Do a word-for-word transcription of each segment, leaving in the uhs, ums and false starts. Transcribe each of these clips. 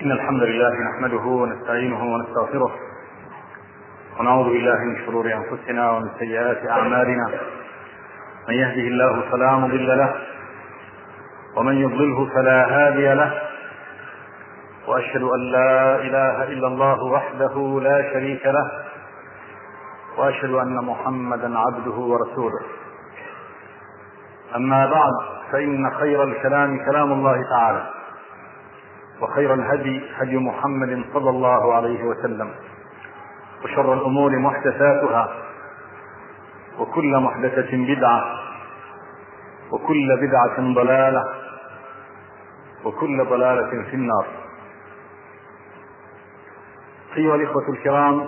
إن الحمد لله نحمده ونستعينه ونستغفره ونعوذ بالله من شرور أنفسنا ومن سيئات أعمالنا. من يهده الله فلا مضل له ومن يضلله فلا هادي له، وأشهد أن لا إله إلا الله وحده لا شريك له، وأشهد أن محمدا عبده ورسوله. أما بعد، فإن خير الكلام كلام الله تعالى، وخير الهدي هدي محمد صلى الله عليه وسلم، وشر الأمور محدثاتها، وكل محدثة بدعة، وكل بدعة ضلالة، وكل ضلالة في النار. أيها الإخوة الكرام،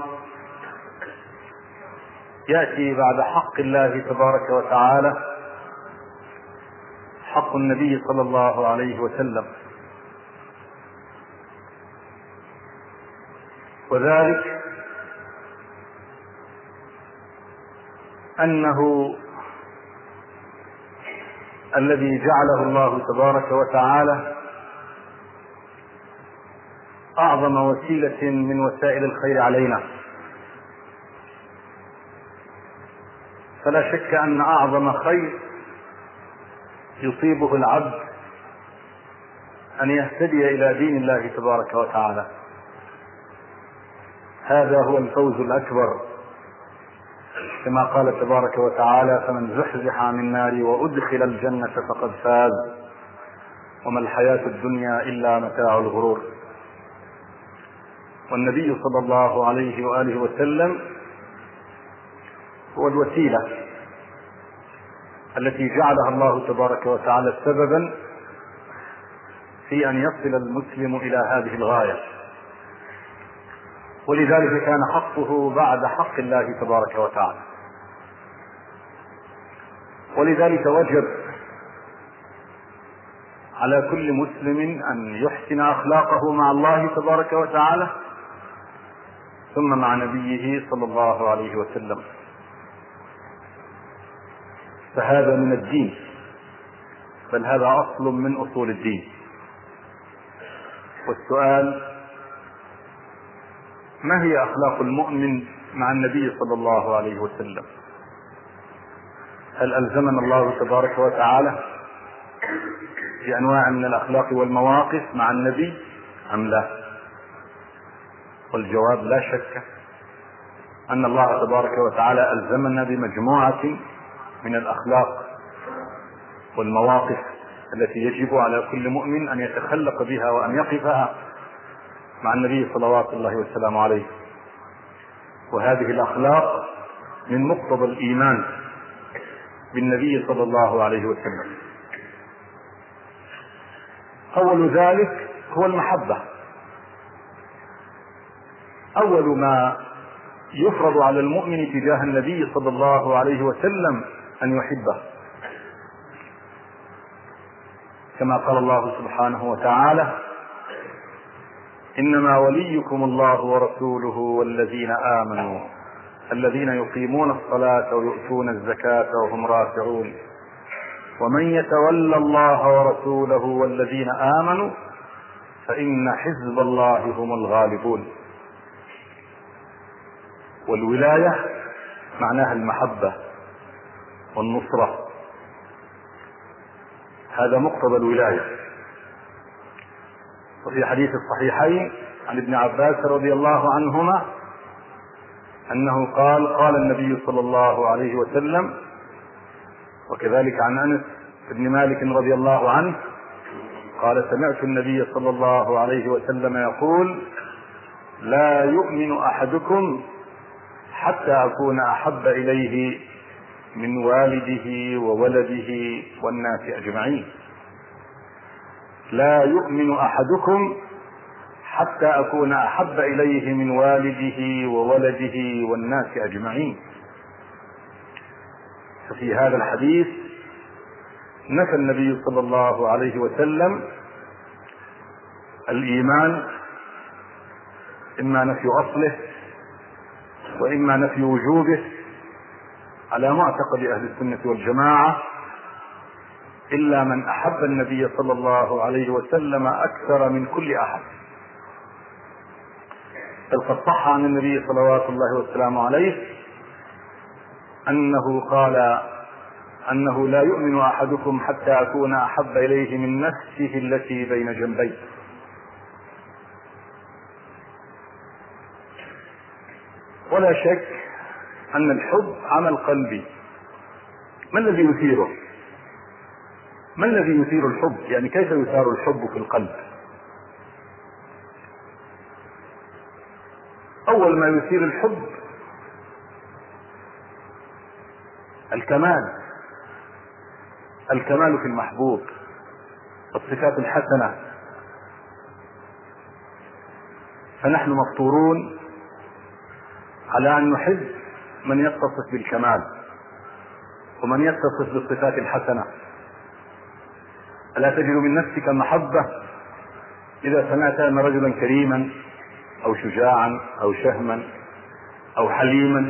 يأتي بعد حق الله تبارك وتعالى حق النبي صلى الله عليه وسلم، وذلك أنه الذي جعله الله تبارك وتعالى أعظم وسيلة من وسائل الخير علينا. فلا شك أن أعظم خير يصيبه العبد أن يهتدي إلى دين الله تبارك وتعالى. هذا هو الفوز الأكبر، كما قال تبارك وتعالى: فمن زحزح عن النار وأدخل الجنة فقد فاز وما الحياة الدنيا إلا متاع الغرور. والنبي صلى الله عليه وآله وسلم هو الوسيلة التي جعلها الله تبارك وتعالى سببا في أن يصل المسلم إلى هذه الغاية، ولذلك كان حقه بعد حق الله تبارك وتعالى. ولذلك وجب على كل مسلم أن يحسن أخلاقه مع الله تبارك وتعالى، ثم مع نبيه صلى الله عليه وسلم. فهذا من الدين، بل هذا أصل من أصول الدين. والسؤال: ما هي أخلاق المؤمن مع النبي صلى الله عليه وسلم؟ هل ألزمنا الله تبارك وتعالى بأنواع من الأخلاق والمواقف مع النبي أم لا؟ والجواب: لا شك أن الله تبارك وتعالى ألزمنا بمجموعة من الأخلاق والمواقف التي يجب على كل مؤمن أن يتخلق بها وأن يقفها مع النبي صلوات الله وسلامه عليه. وهذه الأخلاق من مقتضى الإيمان بالنبي صلى الله عليه وسلم. أول ذلك هو المحبة. أول ما يفرض على المؤمن تجاه النبي صلى الله عليه وسلم أن يحبه، كما قال الله سبحانه وتعالى: إنما وليكم الله ورسوله والذين آمنوا الذين يقيمون الصلاة ويؤتون الزكاة وهم راكعون ومن يتولى الله ورسوله والذين آمنوا فإن حزب الله هم الغالبون. والولاية معناها المحبة والنصرة، هذا مقتضى الولاية. وفي حديث الصحيحين عن ابن عباس رضي الله عنهما أنه قال: قال النبي صلى الله عليه وسلم، وكذلك عن أنس بن مالك رضي الله عنه قال: سمعت النبي صلى الله عليه وسلم يقول: لا يؤمن أحدكم حتى أكون أحب إليه من والده وولده والناس أجمعين. لا يؤمن أحدكم حتى أكون أحب إليه من والده وولده والناس أجمعين. ففي هذا الحديث نفى النبي صلى الله عليه وسلم الإيمان، إما نفي أصله وإما نفي وجوبه على معتقد أهل السنة والجماعة، إلا من أحب النبي صلى الله عليه وسلم أكثر من كل أحد، بل قد صح عن النبي صلوات الله والسلام عليه أنه قال أنه لا يؤمن أحدكم حتى أكون أحب إليه من نفسه التي بين جنبيه. ولا شك أن الحب عمل قلبي. ما الذي يثيره؟ ما الذي يثير الحب؟ يعني كيف يثار الحب في القلب؟ أول ما يثير الحب الكمال، الكمال في المحبوب، الصفات الحسنة. فنحن مفطورون على أن نحب من يتصف بالكمال ومن يتصف بالصفات الحسنة. ألا تجد من نفسك محبة إذا سمعت أن رجلا كريما أو شجاعا أو شهما أو حليما؟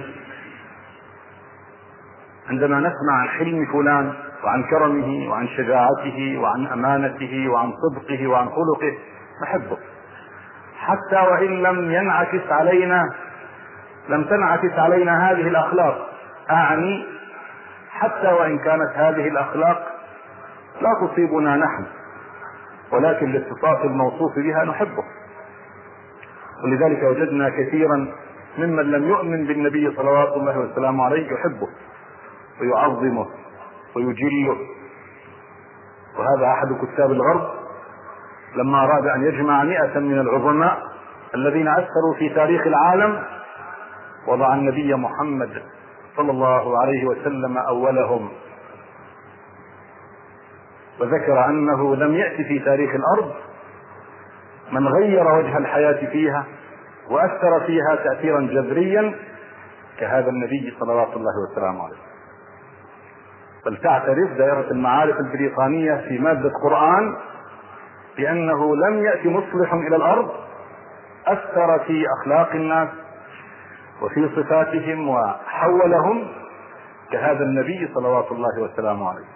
عندما نسمع عن حلم فلان وعن كرمه وعن شجاعته وعن أمانته وعن صدقه وعن خلقه نحبه، حتى وإن لم ينعكس علينا لم تنعكس علينا هذه الأخلاق، أعني حتى وإن كانت هذه الأخلاق لا تصيبنا نحن، ولكن لاتصاف الموصوف بها نحبه. ولذلك وجدنا كثيرا ممن لم يؤمن بالنبي صلوات الله والسلام عليه يحبه ويعظمه ويجله. وهذا أحد كتاب الغرب لما أراد أن يجمع مئة من العظماء الذين أثروا في تاريخ العالم وضع النبي محمد صلى الله عليه وسلم أولهم، وذكر أنه لم يأتي في تاريخ الأرض من غير وجه الحياة فيها وأثر فيها تأثيرا جذريا كهذا النبي صلوات الله والسلام عليه. بل تعترف دائرة المعارف البريطانية في مادة قرآن بأنه لم يأتي مصلح إلى الأرض أثر في أخلاق الناس وفي صفاتهم وحولهم كهذا النبي صلوات الله والسلام عليه.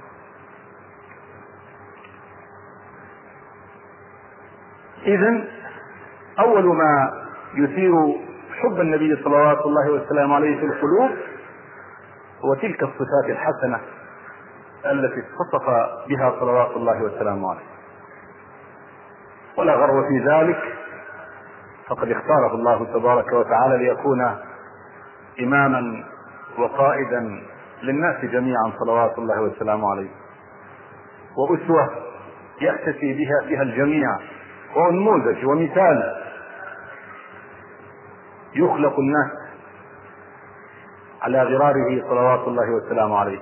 إذن أول ما يثير حب النبي صلوات الله والسلام عليه في القلوب هو تلك الصفات الحسنة التي اتصف بها صلوات الله والسلام عليه. ولا غرو في ذلك، فقد اختاره الله تبارك وتعالى ليكون إماما وقائدا للناس جميعا صلوات الله والسلام عليه، وأسوة يأتسي بها بها الجميع، ونموذج ومثال يخلق الناس على غراره صلوات الله والسلام عليه،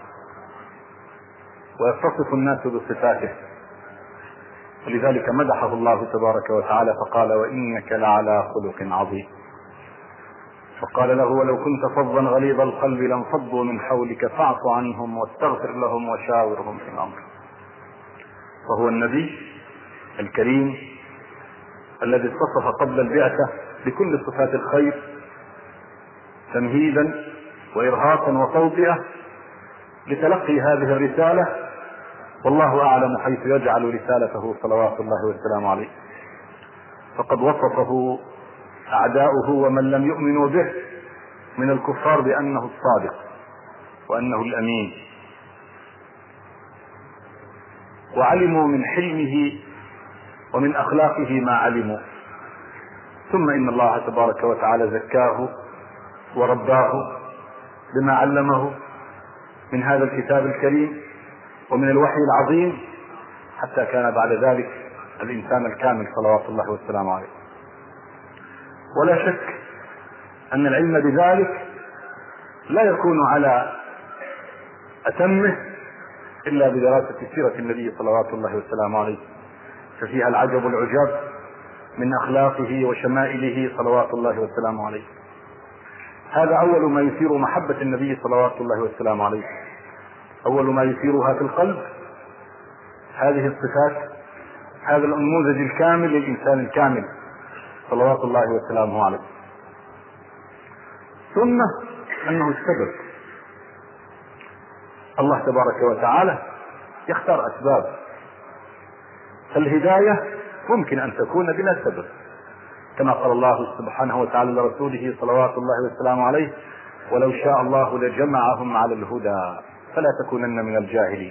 ويتصف الناس بصفاته. ولذلك مدحه الله تبارك وتعالى فقال: وإنك لعلى خلق عظيم. فقال له: ولو كنت فظا غليظ القلب لانفضوا من حولك فاعف عنهم واستغفر لهم وشاورهم في الأمر. وهو النبي الكريم الذي اتصف قبل البعثة بكل صفات الخير تمهيدا وإرهاقا وتوطئة لتلقي هذه الرسالة، والله أعلم حيث يجعل رسالته صلوات الله والسلام عليه. فقد وصفه أعداؤه ومن لم يؤمنوا به من الكفار بأنه الصادق وأنه الأمين، وعلموا من حلمه ومن أخلاقه ما علموا. ثم إن الله تبارك وتعالى زكاه ورباه بما علمه من هذا الكتاب الكريم ومن الوحي العظيم، حتى كان بعد ذلك الإنسان الكامل صلوات الله والسلام عليه. ولا شك أن العلم بذلك لا يكون على أتمه إلا بدراسة سيرة النبي صلوات الله والسلام عليه، ففيها العجب العجاب من أخلاقه وشمائله صلوات الله والسلام عليه. هذا أول ما يثير محبة النبي صلوات الله والسلام عليه، أول ما يثيرها في القلب هذه الصفات، هذا النموذج الكامل للإنسان الكامل صلوات الله وسلامه عليه. ثم أنه السبب. الله تبارك وتعالى يختار أسباب، فالهداية ممكن أن تكون بلا سبب، كما قال الله سبحانه وتعالى لرسوله صلوات الله والسلام عليه: ولو شاء الله لجمعهم على الهدى فلا تكونن من الجاهلين.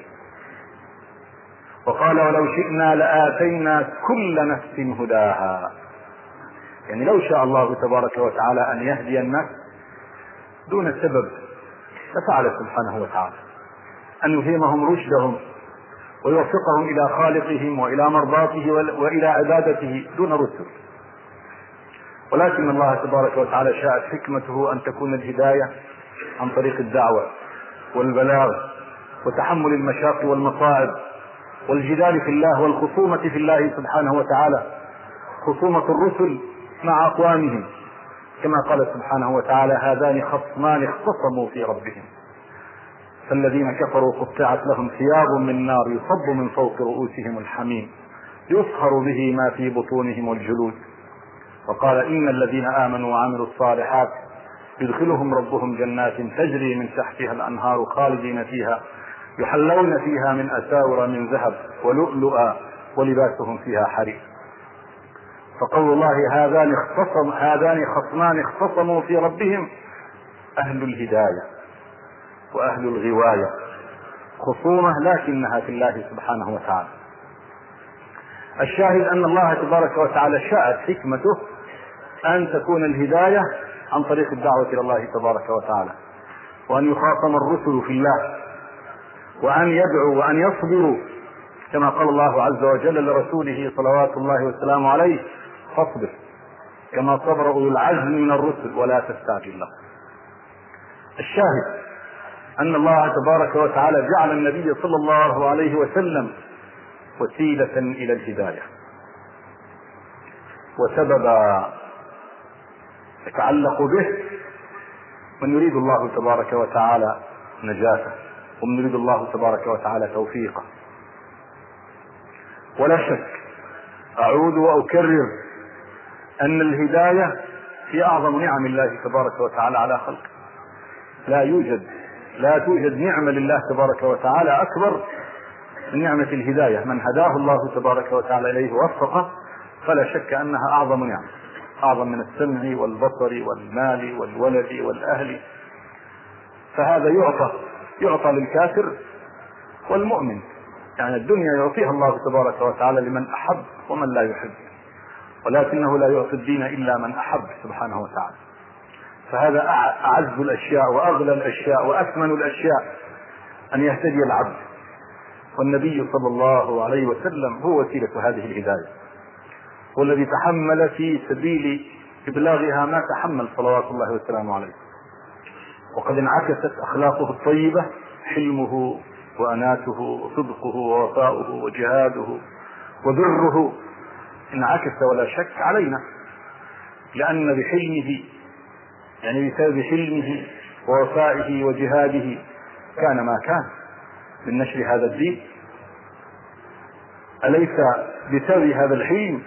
وقال: ولو شئنا لآتينا كل نفس هداها. يعني لو شاء الله تبارك وتعالى أن يهدي الناس دون سبب ففعل سبحانه وتعالى، أن يلهمهم رشدهم ويوفقهم إلى خالقهم وإلى مرضاته وإلى عبادته دون رسل. ولكن الله تبارك وتعالى شاءت حكمته أن تكون الهداية عن طريق الدعوة والبلاغ وتحمل المشاق والمصائب والجدال في الله والخصومة في الله سبحانه وتعالى، خصومة الرسل مع أقوامهم، كما قال سبحانه وتعالى: هذان خصمان اختصموا في ربهم فالذين كفروا قطعت لهم ثياب من نار يصب من فوق رؤوسهم الحميم يصهر به ما في بطونهم والجلود. وقال: إن الذين آمنوا وعملوا الصالحات يدخلهم ربهم جنات تجري من تحتها الأنهار خالدين فيها يحلون فيها من أساور من ذهب ولؤلؤا ولباسهم فيها حرير. فقول الله: هذان اختصم هذان خصمان اختصموا في ربهم، أهل الهداية وأهل الغواية، خصومة لكنها في الله سبحانه وتعالى. الشاهد أن الله تبارك وتعالى شاءت حكمته أن تكون الهداية عن طريق الدعوة إلى الله تبارك وتعالى، وأن يخاصم الرسل في الله، وأن يدعوا وأن يصبروا، كما قال الله عز وجل لرسوله صلوات الله والسلام عليه: فاصبر كما صبر أولو العزم من الرسل ولا تستعجل له. الشاهد أن الله تبارك وتعالى جعل النبي صلى الله عليه وسلم وسيلة إلى الهداية وسببا يتعلق به من يريد الله تبارك وتعالى نجاته ومن يريد الله تبارك وتعالى توفيقه. ولا شك، أعود وأكرر، أن الهداية هي أعظم نعم الله تبارك وتعالى على خلقه. لا يوجد لا توجد نعمة لله تبارك وتعالى أكبر من نعمة الهداية. من هداه الله تبارك وتعالى إليه ووفقه فلا شك أنها أعظم نعمة، أعظم من السمع والبصر والمال والولد والأهل. فهذا يعطى يعطى للكافر والمؤمن، يعني الدنيا يعطيها الله تبارك وتعالى لمن أحب ومن لا يحب، ولكنه لا يعطي الدين إلا من أحب سبحانه وتعالى. فهذا أعز الأشياء وأغلى الأشياء وأثمن الأشياء أن يهتدي العبد، والنبي صلى الله عليه وسلم هو وسيلة هذه الهداية، والذي تحمل في سبيل إبلاغها ما تحمل صلوات الله وسلامه عليه. وقد انعكست أخلاقه الطيبة، حلمه وأناته وصدقه ووفاؤه وجهاده وبره انعكس ولا شك علينا، لأن بحلمه يعني بسبب حلمه ووفائه وجهاده كان ما كان من نشر هذا الدين. أليس بسبب هذا الحلم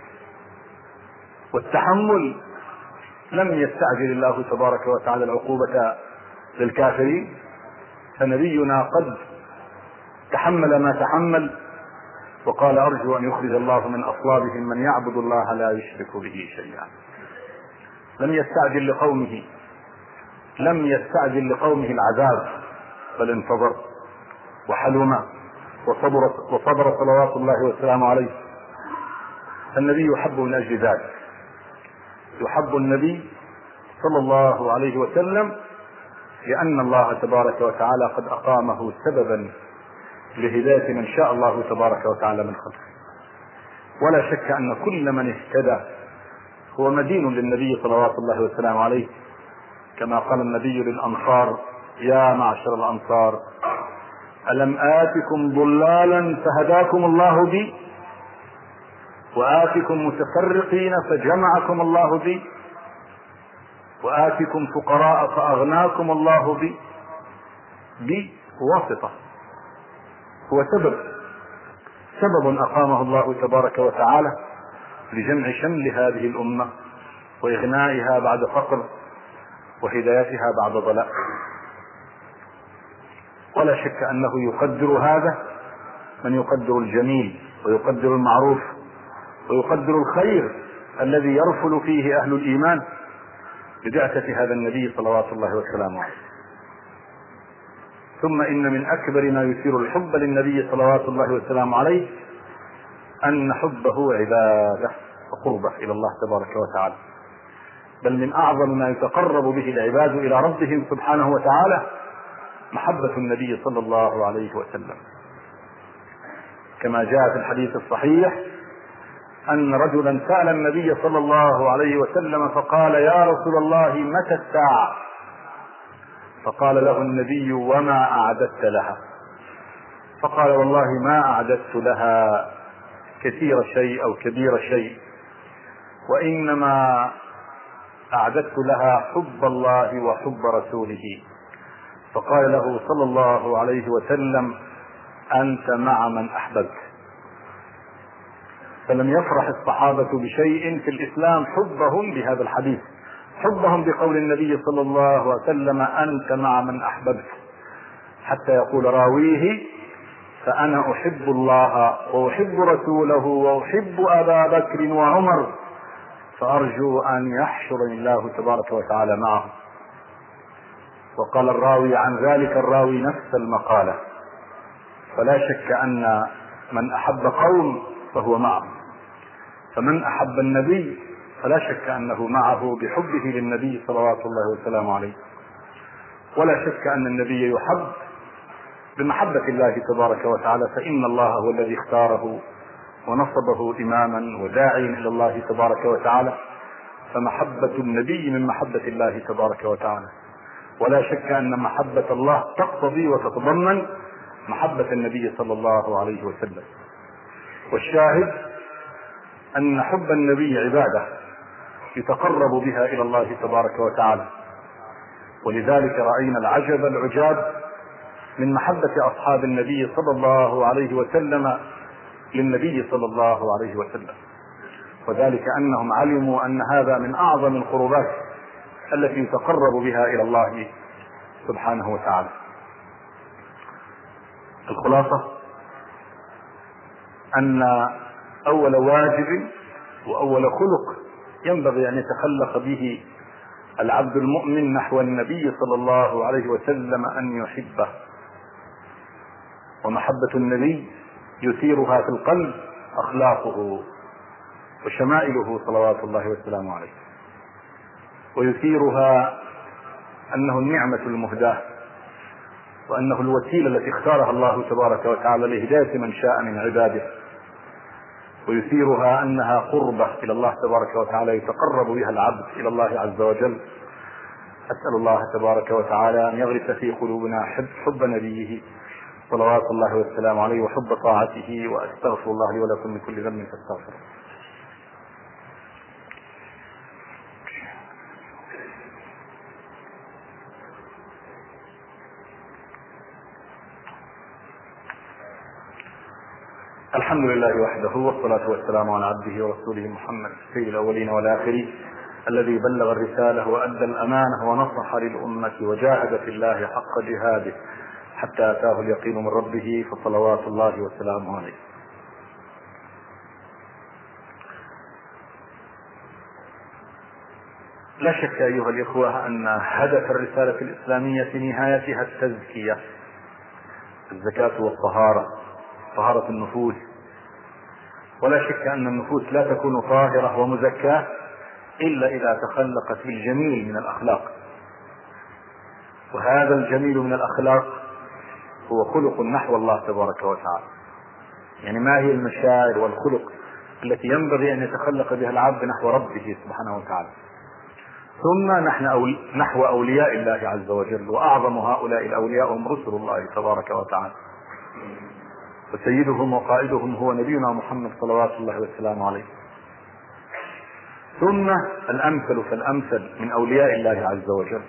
والتحمل لم يستعجل الله تبارك وتعالى العقوبة للكافرين؟ فنبينا قد تحمل ما تحمل وقال: أرجو أن يخرج الله من أصلابهم من يعبد الله لا يشرك به شيئا. لم يستعجل لقومه لم يستعجل لقومه العذاب، بل انتظر وحلم وصبر, وصبر صلوات الله والسلام عليه. النبي يحب من أجل ذلك، يحب النبي صلى الله عليه وسلم لأن الله تبارك وتعالى قد أقامه سببا لهداية من شاء الله تبارك وتعالى من خلقه. ولا شك أن كل من اهتدى هو مدين للنبي صلوات الله والسلام عليه، كما قال النبي للأنصار: يا معشر الأنصار، ألم آتكم ضلالا فهداكم الله بي، وآتكم متفرقين فجمعكم الله بي، وآتكم فقراء فأغناكم الله بي. بي واسطة، هو سبب سبب أقامه الله تبارك وتعالى لجمع شمل هذه الأمة وإغنائها بعد فقر وهدايتها بعد ضلال. ولا شك أنه يقدر هذا من يقدر الجميل ويقدر المعروف ويقدر الخير الذي يرفل فيه أهل الإيمان ببعثة هذا النبي صلوات الله وسلامه عليه. ثم إن من أكبر ما يثير الحب للنبي صلوات الله وسلامه عليه أن حبه عبادة وقربة إلى الله تبارك وتعالى، بل من أعظم ما يتقرب به العباد إلى ربهم سبحانه وتعالى محبة النبي صلى الله عليه وسلم، كما جاء في الحديث الصحيح أن رجلا سأل النبي صلى الله عليه وسلم فقال: يا رسول الله متى الساعة؟ فقال له النبي: وما أعددت لها؟ فقال: والله ما أعددت لها كثير شيء أو كبير شيء، وإنما أعددت لها حب الله وحب رسوله. فقال له صلى الله عليه وسلم: أنت مع من أحببت. فلم يفرح الصحابة بشيء في الإسلام حبهم بهذا الحديث، حبهم بقول النبي صلى الله عليه وسلم: أنت مع من أحببت، حتى يقول راويه: فأنا أحب الله وأحب رسوله وأحب أبا بكر وعمر، فأرجو أن يحشرني الله تبارك وتعالى معه. وقال الراوي عن ذلك الراوي نفس المقالة. فلا شك أن من أحب قوم فهو معه، فمن أحب النبي فلا شك أنه معه بحبه للنبي صلوات الله وسلامه عليه. ولا شك أن النبي يحب بمحبة الله تبارك وتعالى، فإن الله هو الذي اختاره ونصبه إماما وداعيا إلى الله تبارك وتعالى، فمحبة النبي من محبة الله تبارك وتعالى. ولا شك أن محبة الله تقتضي وتتضمن محبة النبي صلى الله عليه وسلم. والشاهد أن حب النبي عبادة يتقرب بها إلى الله تبارك وتعالى، ولذلك رأينا العجب العجاب من محبة أصحاب النبي صلى الله عليه وسلم للنبي صلى الله عليه وسلم، وذلك أنهم علموا أن هذا من أعظم القربات التي يتقرب بها إلى الله سبحانه وتعالى. الخلاصة أن أول واجب وأول خلق ينبغي أن يتخلق به العبد المؤمن نحو النبي صلى الله عليه وسلم أن يحبه، ومحبة النبي يثيرها في القلب أخلاقه وشمائله صلوات الله وسلامه عليه، ويثيرها أنه النعمة المهداة، وأنه الوسيلة التي اختارها الله تبارك وتعالى لهداية من شاء من عباده، ويثيرها أنها قربة إلى الله تبارك وتعالى يتقرب بها العبد إلى الله عز وجل. أسأل الله تبارك وتعالى أن يغرس في قلوبنا حب, حب نبيه صلوات الله والسلام عليه وحب طاعته، وأستغفر الله لي ولكم من كل ذنب فاستغفروه. الحمد لله وحده، والصلاة والسلام على عبده ورسوله محمد سيد الأولين والآخرين، الذي بلغ الرسالة وأدى الأمانة ونصح للأمة وجاهد في الله حق جهاده حتى أتاه اليقين من ربه، فصلوات الله وسلامه عليه. لا شك أيها الإخوة أن هدف الرسالة الإسلامية في نهايتها التزكية، الزكاة والطهارة، طهارة النفوس. ولا شك أن النفوس لا تكون طاهرة ومزكاة إلا إذا تخلقت بالجميل من الأخلاق، وهذا الجميل من الأخلاق هو خلق نحو الله تبارك وتعالى. يعني ما هي المشاعر والخلق التي ينبغي أن يتخلق بها العبد نحو ربه سبحانه وتعالى؟ ثم نحن أول نحو أولياء الله عز وجل، وأعظم هؤلاء الأولياء هم رسل الله تبارك وتعالى، وسيدهم وقائدهم هو نبينا محمد صلوات الله والسلام عليه. ثم الأمثل فالأمثل من أولياء الله عز وجل.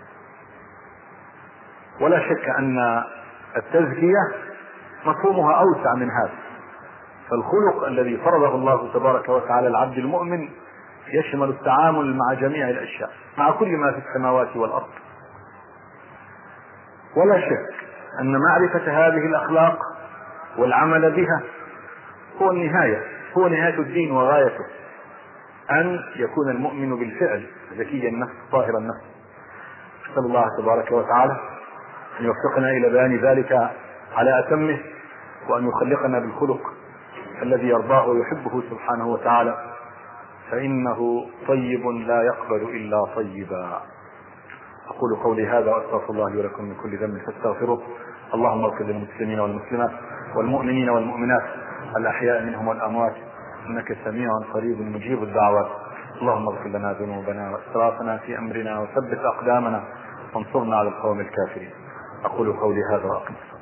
ولا شك أن التزكية مفهومها أوسع من هذا، فالخلق الذي فرضه الله تبارك وتعالى العبد المؤمن يشمل التعامل مع جميع الأشياء، مع كل ما في السماوات والأرض. ولا شك أن معرفة هذه الأخلاق والعمل بها هو النهاية، هو نهاية الدين وغايته. أن يكون المؤمن بالفعل زكي النفس طاهر النفس. أسأل الله تبارك وتعالى أن يوفقنا إلى بيان ذلك على أتمه، وأن يخلقنا بالخلق الذي يرضاه ويحبه سبحانه وتعالى، فإنه طيب لا يقبل إلا طيبا. أقول قولي هذا وأستغفر الله لي ولكم من كل ذنب فاستغفروه. اللهم اغفر للمسلمين والمسلمات والمؤمنين والمؤمنات الأحياء منهم والأموات، إنك سميع قريب مجيب الدعوات. اللهم اغفر لنا ذنوبنا وإسرافنا في أمرنا وثبت أقدامنا وانصرنا على القوم الكافرين. أقول قولي هذا وأقم